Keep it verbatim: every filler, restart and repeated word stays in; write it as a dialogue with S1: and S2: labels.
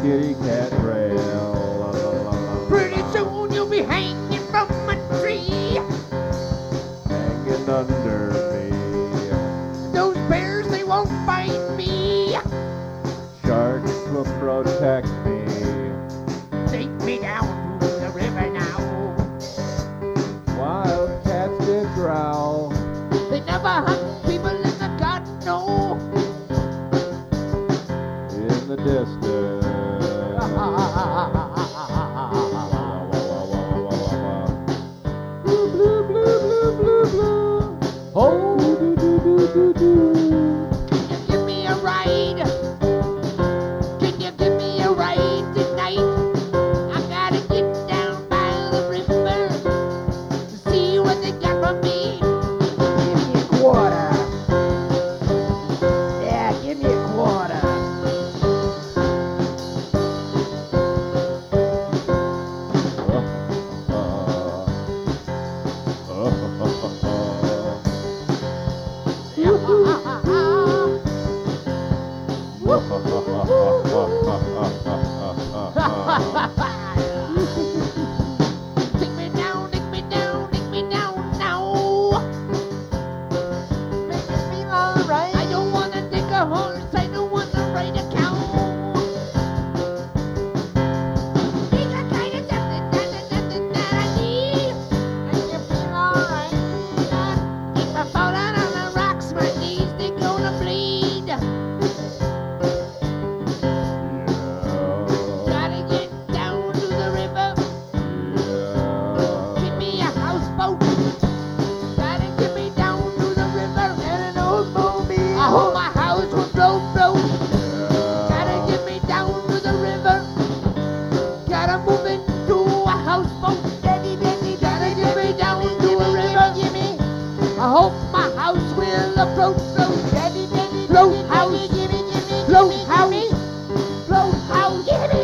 S1: kitty cat trail. La, la, la, la,
S2: Pretty
S1: la.
S2: soon you'll be hanging from a tree.
S1: Hanging under me.
S2: Those bears, they won't bite me.
S1: Sharks will protect me.
S2: Take me down to the river now.
S1: Wild cats did growl.
S2: They never hunt people in the garden, no.
S1: In the distance. Blue, blue, blue, blue, blue, blue. Oh, do, do, do, do, do.
S2: Can you give me a ride? Can you give me a ride tonight? I gotta get down by the river to see what they got for me. Give me a quarter. Yeah, give me a quarter. Take me down, take me down, take me down now. Make me feel alright. I don't wanna take a horse, I don't wanna ride a cow. Think I kinda something, something, something that I need. Make me feel alright. If I fall out on the rocks, my knees they gonna bleed. Gotta get down to the river. Give me a houseboat. Gotta get me down to the river and an old mobile. I hope my house will blow, blow. Gotta get me down to the river. Gotta move into a houseboat. Daddy, daddy, gotta get me down to a river. Gimme. I hope my house will float, float. Daddy, daddy, float house. Gimme, gimme, float house. Float house. Gimme.